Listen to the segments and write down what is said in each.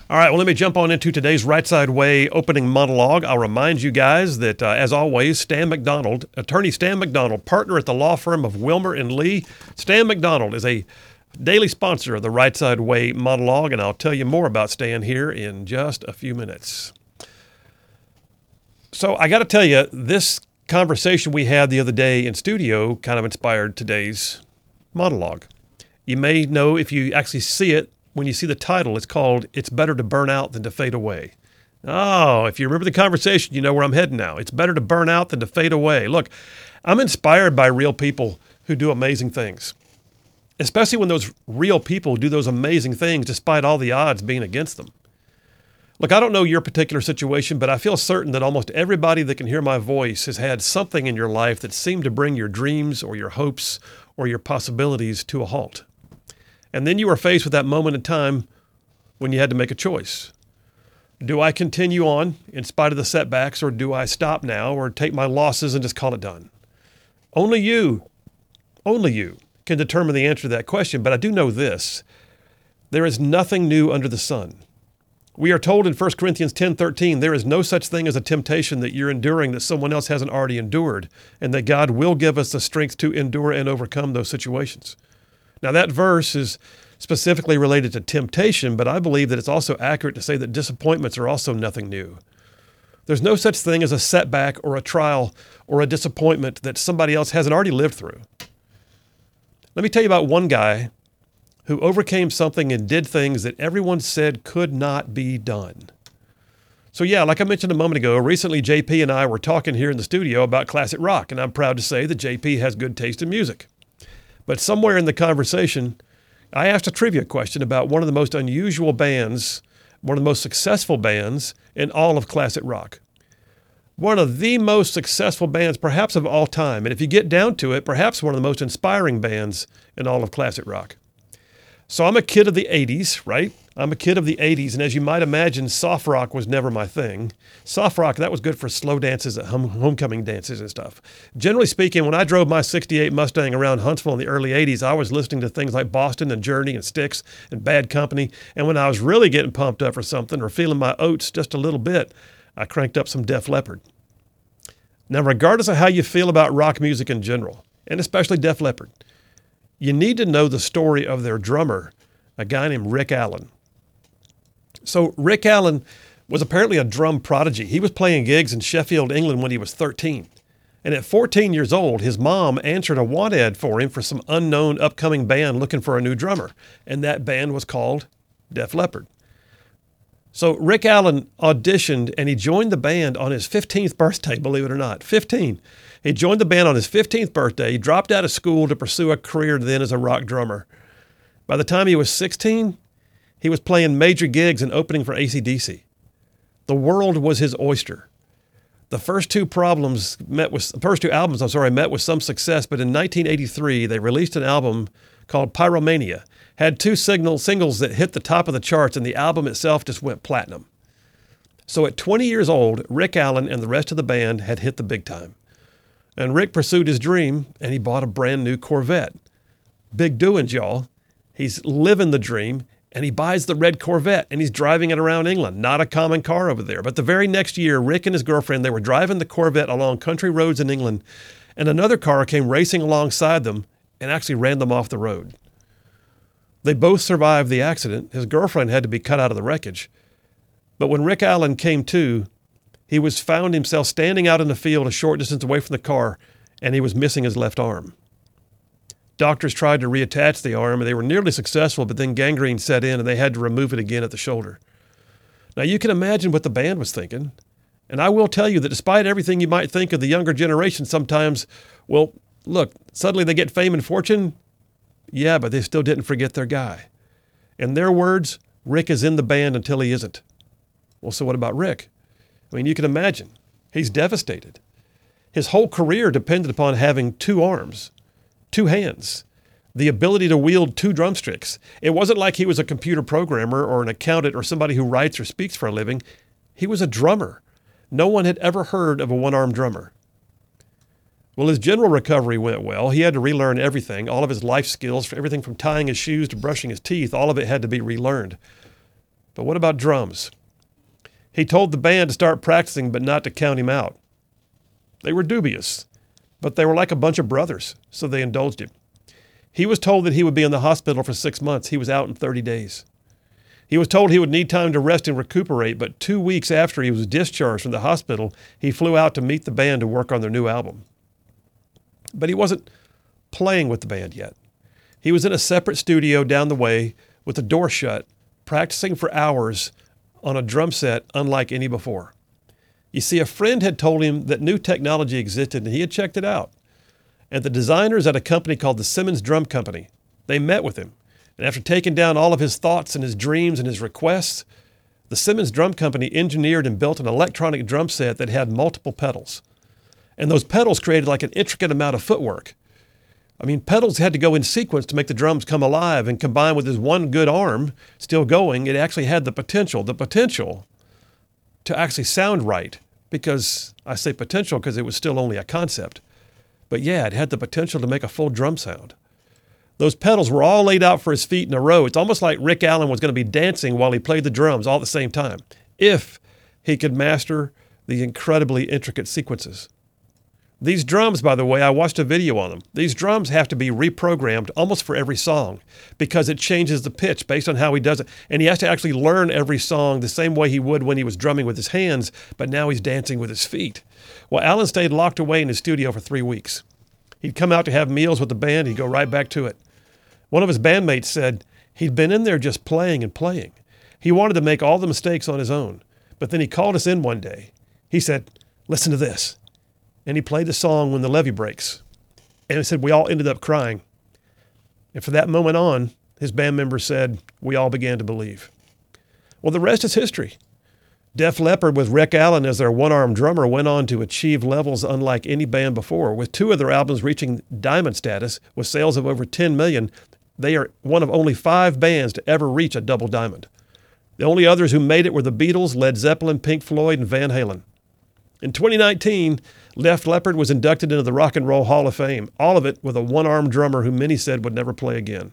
All right, well, let me jump on into today's Right Side Way opening monologue. I'll remind you guys that, as always, attorney Stan McDonald, partner at the law firm of Wilmer and Lee. Stan McDonald is a daily sponsor of the Right Side Way monologue, and I'll tell you more about Stan here in just a few minutes. So I got to tell you, this conversation we had the other day in studio kind of inspired today's monologue. You may know if you actually see it, when you see the title, it's called It's Better to Burn Out Than to Fade Away. Oh, if you remember the conversation, you know where I'm heading now. It's better to burn out than to fade away. Look, I'm inspired by real people who do amazing things, especially when those real people do those amazing things despite all the odds being against them. Look, I don't know your particular situation, but I feel certain that almost everybody that can hear my voice has had something in your life that seemed to bring your dreams or your hopes or your possibilities to a halt. And then you were faced with that moment in time when you had to make a choice. Do I continue on in spite of the setbacks, or do I stop now or take my losses and just call it done? Only you can determine the answer to that question, but I do know this. There is nothing new under the sun. We are told in 1 Corinthians 10:13, there is no such thing as a temptation that you're enduring that someone else hasn't already endured, and that God will give us the strength to endure and overcome those situations. Now, that verse is specifically related to temptation, but I believe that it's also accurate to say that disappointments are also nothing new. There's no such thing as a setback or a trial or a disappointment that somebody else hasn't already lived through. Let me tell you about one guy who overcame something and did things that everyone said could not be done. So yeah, like I mentioned a moment ago, recently JP and I were talking here in the studio about classic rock, and I'm proud to say that JP has good taste in music. But somewhere in the conversation, I asked a trivia question about one of the most unusual bands, one of the most successful bands in all of classic rock. One of the most successful bands perhaps of all time. And if you get down to it, perhaps one of the most inspiring bands in all of classic rock. So I'm a kid of the 80s, right? I'm a kid of the 80s, and as you might imagine, soft rock was never my thing. Soft rock, that was good for slow dances at homecoming dances and stuff. Generally speaking, when I drove my 68 Mustang around Huntsville in the early 80s, I was listening to things like Boston and Journey and Styx and Bad Company, and when I was really getting pumped up for something or feeling my oats just a little bit, I cranked up some Def Leppard. Now, regardless of how you feel about rock music in general, and especially Def Leppard, you need to know the story of their drummer, a guy named Rick Allen. So Rick Allen was apparently a drum prodigy. He was playing gigs in Sheffield, England when he was 13. And at 14 years old, his mom answered a want ad for him for some unknown upcoming band looking for a new drummer. And that band was called Def Leppard. So Rick Allen auditioned and he joined the band on his 15th birthday, believe it or not, 15. He joined the band on his 15th birthday. He dropped out of school to pursue a career then as a rock drummer. By the time he was 16, he was playing major gigs and opening for AC/DC. The world was his oyster. The first two albums met with some success, but in 1983, they released an album called Pyromania. Had two singles that hit the top of the charts, and the album itself just went platinum. So at 20 years old, Rick Allen and the rest of the band had hit the big time. And Rick pursued his dream, and he bought a brand new Corvette. Big doings, y'all. He's living the dream, and he buys the red Corvette, and he's driving it around England. Not a common car over there. But the very next year, Rick and his girlfriend, they were driving the Corvette along country roads in England, and another car came racing alongside them and actually ran them off the road. They both survived the accident. His girlfriend had to be cut out of the wreckage. But when Rick Allen came to, he found himself standing out in the field a short distance away from the car, and he was missing his left arm. Doctors tried to reattach the arm, and they were nearly successful, but then gangrene set in, and they had to remove it again at the shoulder. Now, you can imagine what the band was thinking. And I will tell you that despite everything you might think of the younger generation sometimes, well, look, suddenly they get fame and fortune. Yeah, but they still didn't forget their guy. In their words, Rick is in the band until he isn't. Well, so what about Rick? I mean, you can imagine. He's devastated. His whole career depended upon having two arms, two hands, the ability to wield two drumsticks. It wasn't like he was a computer programmer or an accountant or somebody who writes or speaks for a living. He was a drummer. No one had ever heard of a one-armed drummer. Well, his general recovery went well. He had to relearn everything, all of his life skills, everything from tying his shoes to brushing his teeth, all of it had to be relearned. But what about drums? He told the band to start practicing, but not to count him out. They were dubious, but they were like a bunch of brothers, so they indulged him. He was told that he would be in the hospital for 6 months. He was out in 30 days. He was told he would need time to rest and recuperate, but 2 weeks after he was discharged from the hospital, he flew out to meet the band to work on their new album. But he wasn't playing with the band yet. He was in a separate studio down the way with the door shut, practicing for hours on a drum set unlike any before. You see, a friend had told him that new technology existed, and he had checked it out. And the designers at a company called the Simmons Drum Company, they met with him. And after taking down all of his thoughts and his dreams and his requests, the Simmons Drum Company engineered and built an electronic drum set that had multiple pedals. And those pedals created like an intricate amount of footwork. I mean, pedals had to go in sequence to make the drums come alive, and combined with his one good arm still going, it actually had the potential to actually sound right. Because I say potential because it was still only a concept. But yeah, it had the potential to make a full drum sound. Those pedals were all laid out for his feet in a row. It's almost like Rick Allen was going to be dancing while he played the drums all at the same time, if he could master the incredibly intricate sequences. These drums, by the way, I watched a video on them. These drums have to be reprogrammed almost for every song because it changes the pitch based on how he does it. And he has to actually learn every song the same way he would when he was drumming with his hands, but now he's dancing with his feet. Well, Allen stayed locked away in his studio for 3 weeks. He'd come out to have meals with the band. He'd go right back to it. One of his bandmates said he'd been in there just playing and playing. He wanted to make all the mistakes on his own. But then he called us in one day. He said, "Listen to this." And he played the song When the Levee Breaks. And he said we all ended up crying. And from that moment on, his band members said, we all began to believe. Well, the rest is history. Def Leppard, with Rick Allen as their one-arm drummer, went on to achieve levels unlike any band before. With 2 of their albums reaching diamond status with sales of over 10 million, they are one of only 5 bands to ever reach a double diamond. The only others who made it were the Beatles, Led Zeppelin, Pink Floyd, and Van Halen. In 2019, Def Leppard was inducted into the Rock and Roll Hall of Fame, all of it with a one-armed drummer who many said would never play again.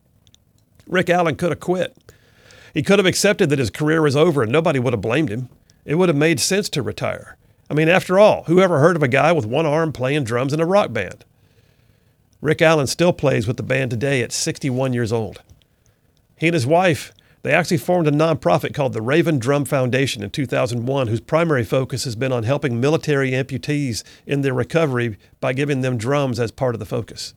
Rick Allen could have quit. He could have accepted that his career was over and nobody would have blamed him. It would have made sense to retire. I mean, after all, who ever heard of a guy with one arm playing drums in a rock band? Rick Allen still plays with the band today at 61 years old. He and his wife, they actually formed a nonprofit called the Raven Drum Foundation in 2001, whose primary focus has been on helping military amputees in their recovery by giving them drums as part of the focus.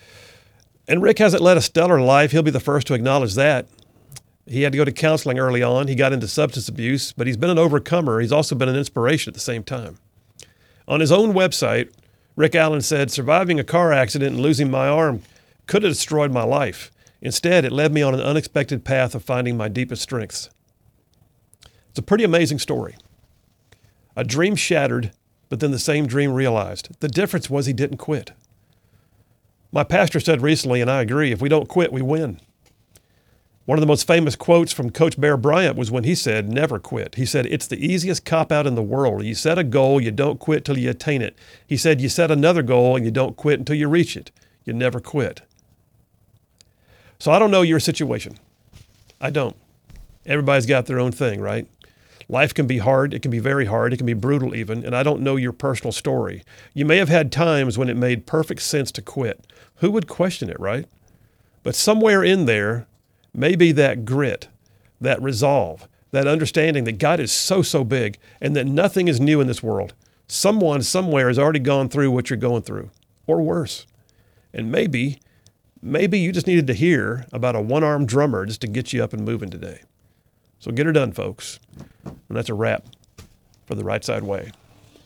And Rick hasn't led a stellar life. He'll be the first to acknowledge that. He had to go to counseling early on. He got into substance abuse, but he's been an overcomer. He's also been an inspiration at the same time. On his own website, Rick Allen said, "Surviving a car accident and losing my arm could have destroyed my life. Instead, it led me on an unexpected path of finding my deepest strengths." It's a pretty amazing story. A dream shattered, but then the same dream realized. The difference was he didn't quit. My pastor said recently, and I agree, if we don't quit, we win. One of the most famous quotes from Coach Bear Bryant was when he said, never quit. He said, it's the easiest cop-out in the world. You set a goal, you don't quit till you attain it. He said, you set another goal and you don't quit until you reach it. You never quit. So I don't know your situation. I don't. Everybody's got their own thing, right? Life can be hard. It can be very hard. It can be brutal even. And I don't know your personal story. You may have had times when it made perfect sense to quit. Who would question it, right? But somewhere in there, maybe that grit, that resolve, that understanding that God is so, so big and that nothing is new in this world. Someone somewhere has already gone through what you're going through, or worse. And maybe you just needed to hear about a one-armed drummer just to get you up and moving today. So get her done, folks. And that's a wrap for The Right Side Way.